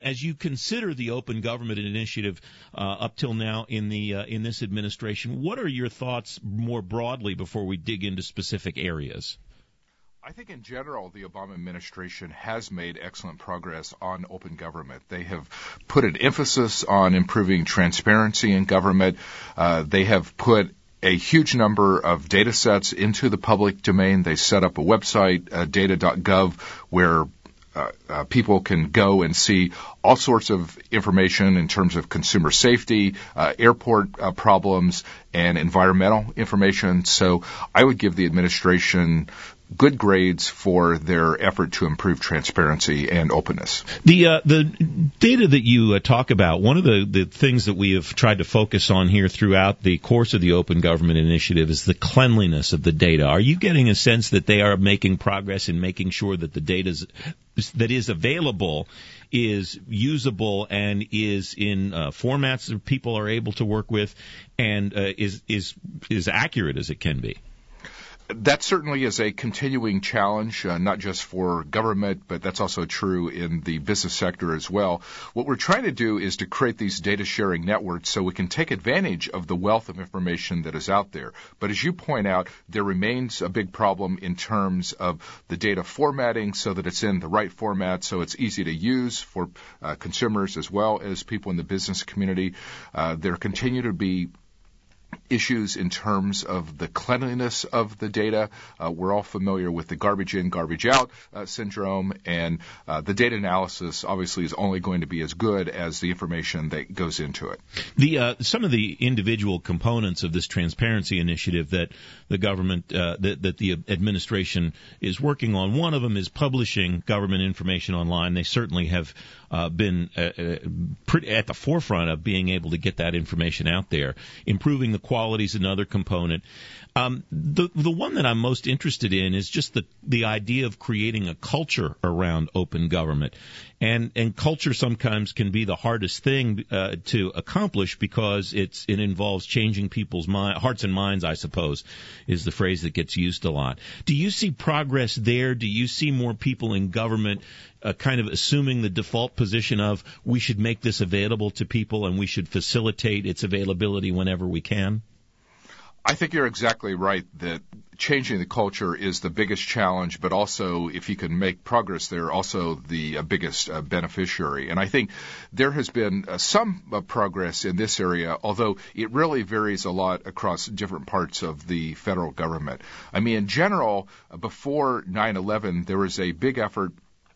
as you consider the Open Government Initiative up till now in this administration, what are your thoughts more broadly before we dig into specific areas? I think in general, the Obama administration has made excellent progress on open government. They have put an emphasis on improving transparency in government. They have put a huge number of data sets into the public domain. They set up a website, data.gov, where people can go and see all sorts of information in terms of consumer safety, airport problems, and environmental information. So I would give the administration good grades for their effort to improve transparency and openness. The data that you talk about, one of the things that we have tried to focus on here throughout the course of the Open Government Initiative is the cleanliness of the data. Are you getting a sense that they are making progress in making sure that the data that is available is usable and is in formats that people are able to work with and is accurate as it can be? That certainly is a continuing challenge, not just for government, but that's also true in the business sector as well. What we're trying to do is to create these data sharing networks so we can take advantage of the wealth of information that is out there. But as you point out, there remains a big problem in terms of the data formatting so that it's in the right format, so it's easy to use for consumers as well as people in the business community. There continue to be issues in terms of the cleanliness of the data. We're all familiar with the garbage in, garbage out syndrome, and the data analysis obviously is only going to be as good as the information that goes into it. Some of the individual components of this transparency initiative that the government, that the administration is working on, one of them is publishing government information online. They certainly have been pretty at the forefront of being able to get that information out there. Improving the quality is another component. The one that I'm most interested in is just the idea of creating a culture around open government. And culture sometimes can be the hardest thing to accomplish because it involves changing people's hearts and minds, I suppose, is the phrase that gets used a lot. Do you see progress there? Do you see more people in government kind of assuming the default position of we should make this available to people and we should facilitate its availability whenever we can? I think you're exactly right that changing the culture is the biggest challenge, but also if you can make progress there, also the biggest beneficiary. And I think there has been some progress in this area, although it really varies a lot across different parts of the federal government. I mean, in general, before 9/11, there was a big effort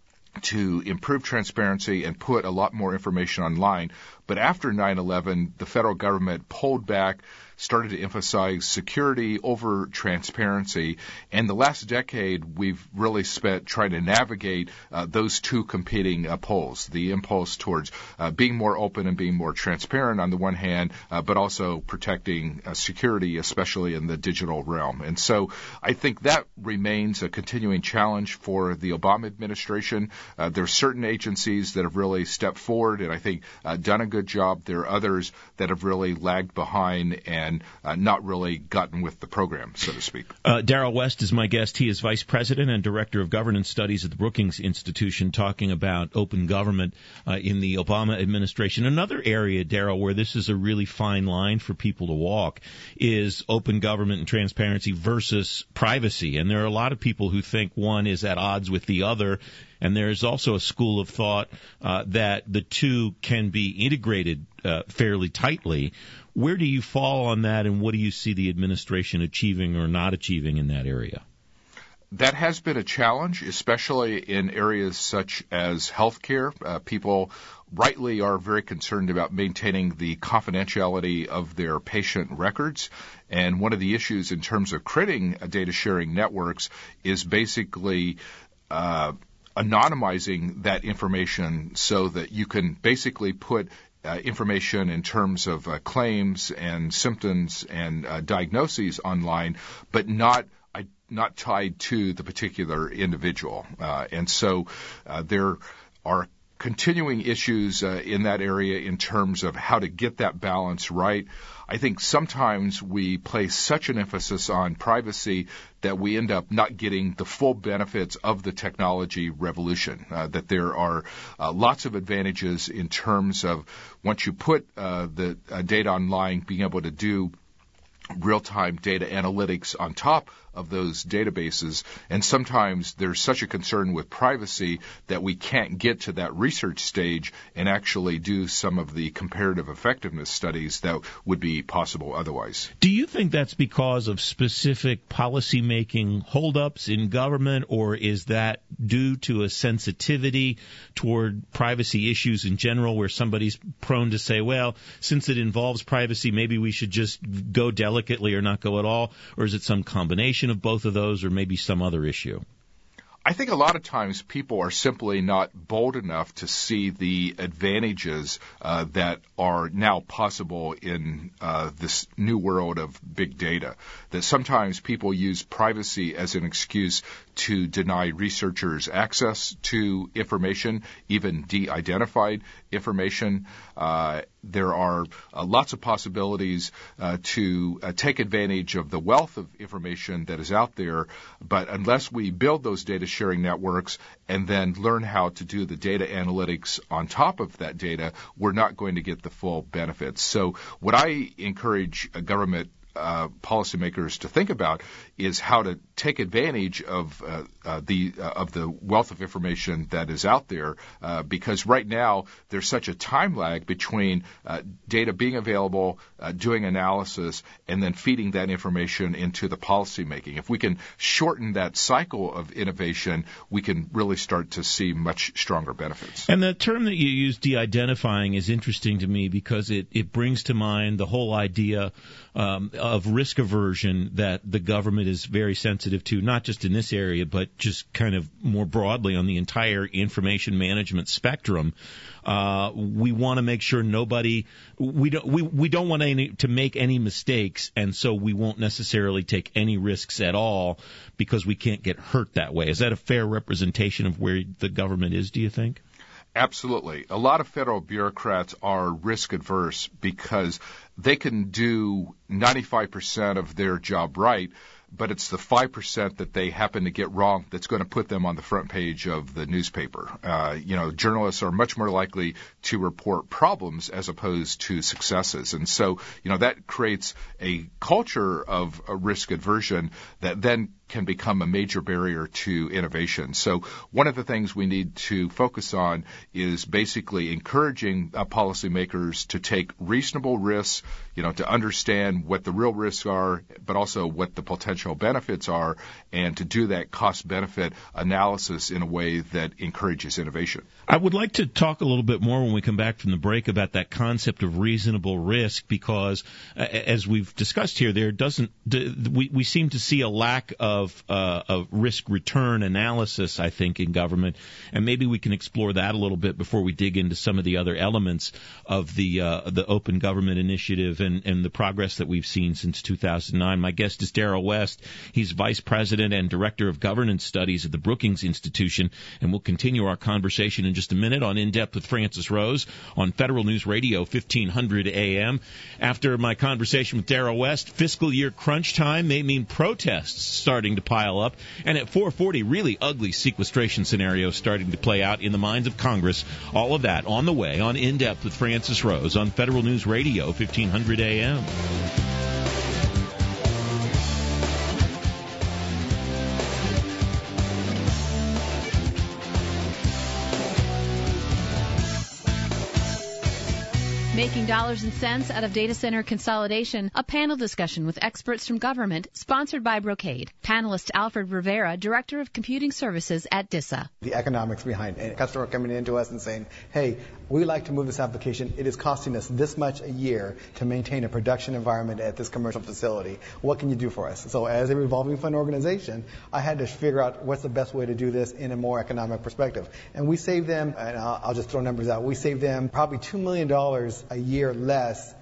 to improve transparency and put a lot more information online. But after 9/11, the federal government pulled back, started to emphasize security over transparency. And the last decade, we've really spent trying to navigate those two competing poles, the impulse towards being more open and being more transparent on the one hand, but also protecting security, especially in the digital realm. And so I think that remains a continuing challenge for the Obama administration. There are certain agencies that have really stepped forward and I think done a good job. There are others that have really lagged behind and not really gotten with the program, so to speak. Darrell West is my guest. He is Vice President and Director of Governance Studies at the Brookings Institution, talking about open government in the Obama administration. Another area, Darrell, where this is a really fine line for people to walk is open government and transparency versus privacy. And there are a lot of people who think one is at odds with the other. And there's also a school of thought that the two can be integrated fairly tightly. Where do you fall on that, and what do you see the administration achieving or not achieving in that area? That has been a challenge, especially in areas such as healthcare. People rightly are very concerned about maintaining the confidentiality of their patient records. And one of the issues in terms of creating data sharing networks is basically anonymizing that information so that you can basically put information in terms of claims and symptoms and diagnoses online, but not tied to the particular individual. And so there are continuing issues in that area in terms of how to get that balance right. I think sometimes we place such an emphasis on privacy that we end up not getting the full benefits of the technology revolution, that there are lots of advantages in terms of once you put the data online, being able to do real-time data analytics on top of those databases. And sometimes there's such a concern with privacy that we can't get to that research stage and actually do some of the comparative effectiveness studies that would be possible otherwise. Do you think that's because of specific policymaking holdups in government, or is that due to a sensitivity toward privacy issues in general, where somebody's prone to say, well, since it involves privacy, maybe we should just go delicately or not go at all? Or is it some combination of both of those, or maybe some other issue? I think a lot of times people are simply not bold enough to see the advantages that are now possible in this new world of big data. That sometimes people use privacy as an excuse to deny researchers access to information, even de-identified information. There are lots of possibilities to take advantage of the wealth of information that is out there, but unless we build those data sharing networks and then learn how to do the data analytics on top of that data, we're not going to get the full benefits. So what I encourage government policymakers to think about is how to take advantage of the wealth of information that is out there, because right now there's such a time lag between data being available, doing analysis, and then feeding that information into the policymaking. If we can shorten that cycle of innovation, we can really start to see much stronger benefits. And the term that you use, de-identifying, is interesting to me because it brings to mind the whole idea of risk aversion that the government is very sensitive to, not just in this area, but just kind of more broadly on the entire information management spectrum. We want to make sure we don't want to make any mistakes, and so we won't necessarily take any risks at all because we can't get hurt that way. Is that a fair representation of where the government is, do you think? Absolutely. A lot of federal bureaucrats are risk adverse because they can do 95% of their job right, but it's the 5% that they happen to get wrong that's going to put them on the front page of the newspaper. Journalists are much more likely to report problems as opposed to successes. And so, that creates a culture of risk aversion that then can become a major barrier to innovation. So one of the things we need to focus on is basically encouraging policymakers to take reasonable risks, to understand what the real risks are, but also what the potential benefits are, and to do that cost-benefit analysis in a way that encourages innovation. I would like to talk a little bit more when we come back from the break about that concept of reasonable risk, because as we've discussed here, we seem to see a lack of risk-return analysis, I think, in government, and maybe we can explore that a little bit before we dig into some of the other elements of the Open Government Initiative and the progress that we've seen since 2009. My guest is Darrell West. He's Vice President and Director of Governance Studies at the Brookings Institution, and we'll continue our conversation in just a minute on In Depth with Francis Rose on Federal News Radio 1500 AM. After my conversation with Darrell West, fiscal year crunch time may mean protests starting to pile up, and at 4:40, really ugly sequestration scenarios starting to play out in the minds of Congress. All of that on the way on In Depth with Francis Rose on Federal News Radio 1500 AM. Making dollars and cents out of data center consolidation, a panel discussion with experts from government, sponsored by Brocade. Panelist Alfred Rivera, Director of Computing Services at DISA. The economics behind a customer coming into us and saying, hey, we like to move this application. It is costing us this much a year to maintain a production environment at this commercial facility. What can you do for us? So as a revolving fund organization, I had to figure out what's the best way to do this in a more economic perspective. And we saved them, and I'll just throw numbers out, we saved them probably $2 million a year less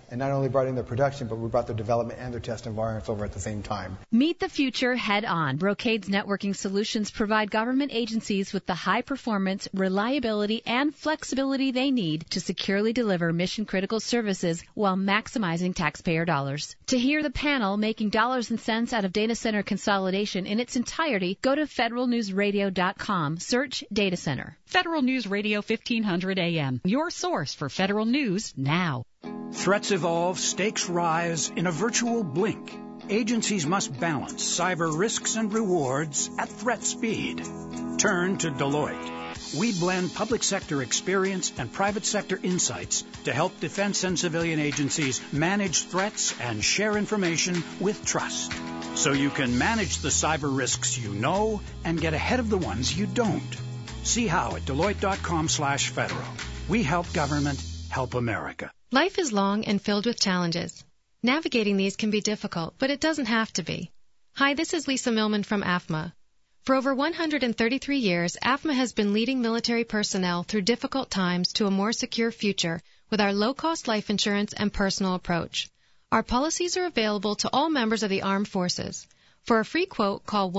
and not only brought in their production, but we brought their development and their test environments over at the same time. Meet the future head on. Brocade's networking solutions provide government agencies with the high performance, reliability, and flexibility they need to securely deliver mission-critical services while maximizing taxpayer dollars. To hear the panel making dollars and cents out of data center consolidation in its entirety, go to federalnewsradio.com. Search Data Center. Federal News Radio 1500 AM, your source for federal news now. Threats evolve, stakes rise in a virtual blink. Agencies must balance cyber risks and rewards at threat speed. Turn to Deloitte. We blend public sector experience and private sector insights to help defense and civilian agencies manage threats and share information with trust. So you can manage the cyber risks you know and get ahead of the ones you don't. See how at Deloitte.com/federal. We help government help America. Life is long and filled with challenges. Navigating these can be difficult, but it doesn't have to be. Hi, this is Lisa Millman from AFMA. For over 133 years, AFMA has been leading military personnel through difficult times to a more secure future with our low-cost life insurance and personal approach. Our policies are available to all members of the armed forces. For a free quote, call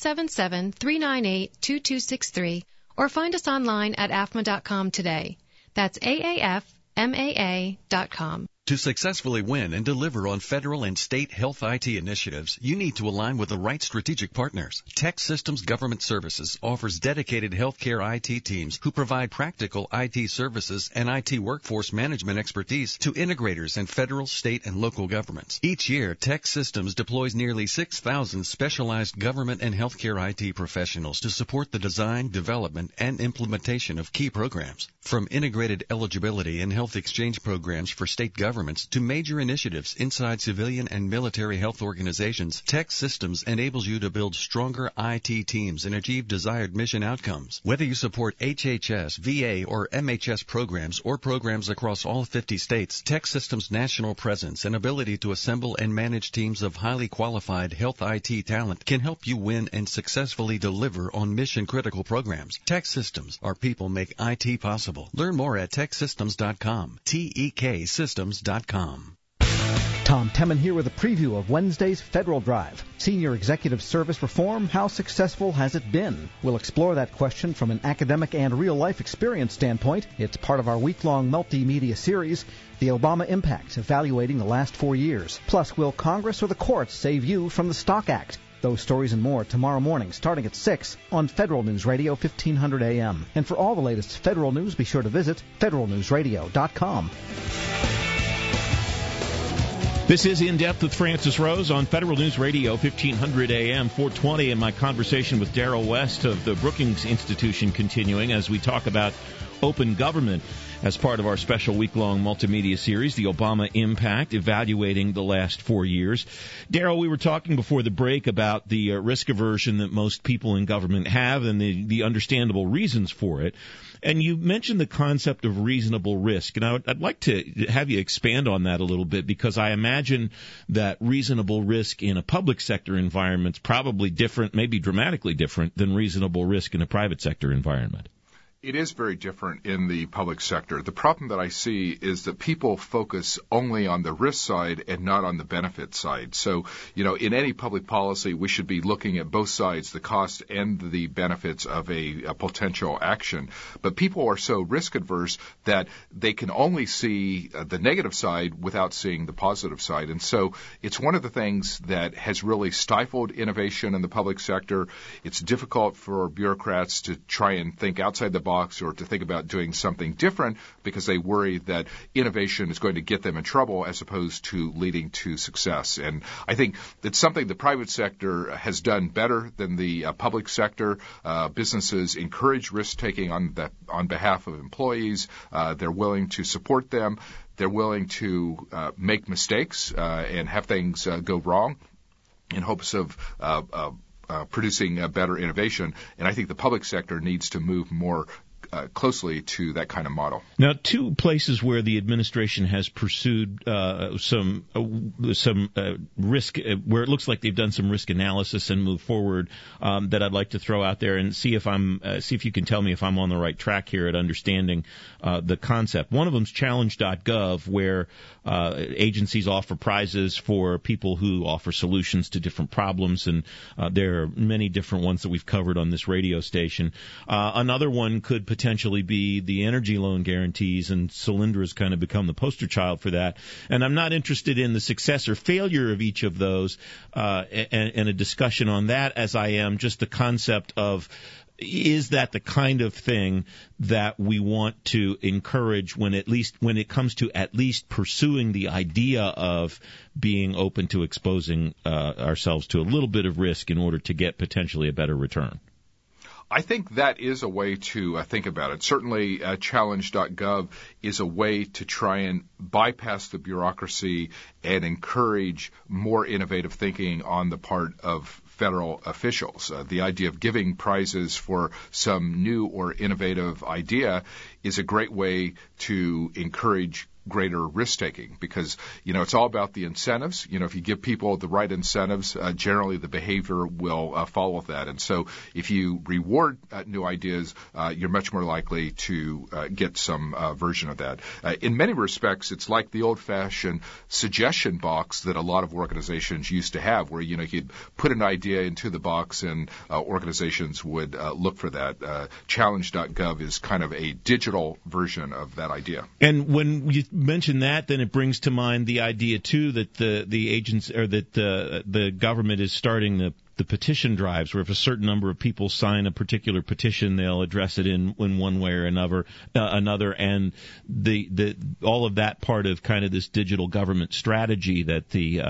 1-877-398-2263 or find us online at afma.com today. That's AAFMAA.com. To successfully win and deliver on federal and state health IT initiatives, you need to align with the right strategic partners. Tech Systems Government Services offers dedicated healthcare IT teams who provide practical IT services and IT workforce management expertise to integrators and federal, state, and local governments. Each year, Tech Systems deploys nearly 6,000 specialized government and healthcare IT professionals to support the design, development, and implementation of key programs. From integrated eligibility and health exchange programs for state governments to major initiatives inside civilian and military health organizations, Tech Systems enables you to build stronger IT teams and achieve desired mission outcomes. Whether you support HHS, VA, or MHS programs or programs across all 50 states, Tech Systems' national presence and ability to assemble and manage teams of highly qualified health IT talent can help you win and successfully deliver on mission-critical programs. Tech Systems, our people make IT possible. Learn more at TechSystems.com. TEKsystems.com. Tom Temin here with a preview of Wednesday's Federal Drive. Senior Executive Service Reform, how successful has it been? We'll explore that question from an academic and real-life experience standpoint. It's part of our week-long multimedia series, The Obama Impact, evaluating the last 4 years. Plus, will Congress or the courts save you from the Stock Act? Those stories and more tomorrow morning, starting at 6 on Federal News Radio 1500 AM. And for all the latest federal news, be sure to visit federalnewsradio.com. This is In Depth with Francis Rose on Federal News Radio 1500 AM 420, and my conversation with Darrell West of the Brookings Institution continuing as we talk about open government as part of our special week-long multimedia series, The Obama Impact, evaluating the last 4 years. Darrell, we were talking before the break about the risk aversion that most people in government have and the understandable reasons for it. And you mentioned the concept of reasonable risk. And I'd like to have you expand on that a little bit, because I imagine that reasonable risk in a public sector environment is probably different, maybe dramatically different, than reasonable risk in a private sector environment. It is very different in the public sector. The problem that I see is that people focus only on the risk side and not on the benefit side. So, in any public policy, we should be looking at both sides, the cost and the benefits of a potential action. But people are so risk adverse that they can only see the negative side without seeing the positive side. And so it's one of the things that has really stifled innovation in the public sector. It's difficult for bureaucrats to try and think outside the box or to think about doing something different because they worry that innovation is going to get them in trouble as opposed to leading to success. And I think that's something the private sector has done better than the public sector. Businesses encourage risk-taking on behalf of employees. They're willing to support them. They're willing to make mistakes and have things go wrong in hopes of producing better innovation. And I think the public sector needs to move more closely to that kind of model. Now, two places where the administration has pursued some risk, where it looks like they've done some risk analysis and moved forward, that I'd like to throw out there and see if you can tell me if I'm on the right track here at understanding the concept. One of them is challenge.gov, where agencies offer prizes for people who offer solutions to different problems, and there are many different ones that we've covered on this radio station. Another one could potentially be the energy loan guarantees, and Solyndra has kind of become the poster child for that. And I'm not interested in the success or failure of each of those and a discussion on that, as I am just the concept of, is that the kind of thing that we want to encourage when it comes to at least pursuing the idea of being open to exposing ourselves to a little bit of risk in order to get potentially a better return? I think that is a way to think about it. Certainly, challenge.gov is a way to try and bypass the bureaucracy and encourage more innovative thinking on the part of federal officials. The idea of giving prizes for some new or innovative idea is a great way to encourage greater risk-taking, because, it's all about the incentives. If you give people the right incentives, generally the behavior will follow that. And so if you reward new ideas, you're much more likely to get some version of that. In many respects, it's like the old-fashioned suggestion box that a lot of organizations used to have, where, you'd put an idea into the box and organizations would look for that. Challenge.gov is kind of a digital version of that idea. And when you mention that, then it brings to mind the idea too that the agents, or that the government is starting the petition drives, where if a certain number of people sign a particular petition, they'll address it in one way or another, and the all of that part of kind of this digital government strategy that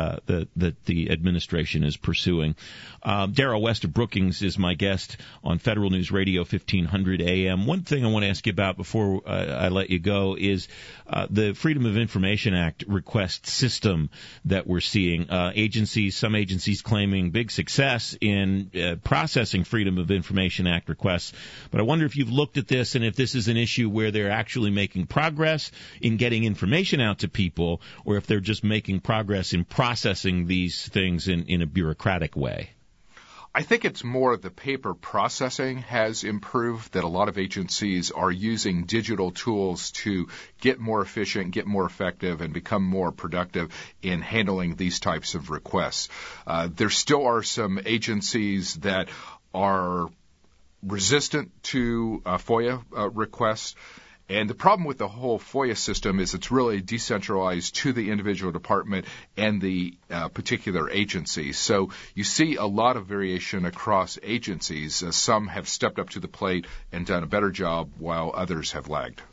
the administration is pursuing. Darrell West of Brookings is my guest on Federal News Radio 1500 AM. One thing I want to ask you about before I let you go is the Freedom of Information Act request system that we're seeing. Some agencies claiming big success in processing Freedom of Information Act requests. But I wonder if you've looked at this and if this is an issue where they're actually making progress in getting information out to people, or if they're just making progress in processing these things in a bureaucratic way. I think it's more the paper processing has improved, that a lot of agencies are using digital tools to get more efficient, get more effective, and become more productive in handling these types of requests. There still are some agencies that are resistant to FOIA requests. And the problem with the whole FOIA system is it's really decentralized to the individual department and the particular agency. So you see a lot of variation across agencies. Some have stepped up to the plate and done a better job, while others have lagged.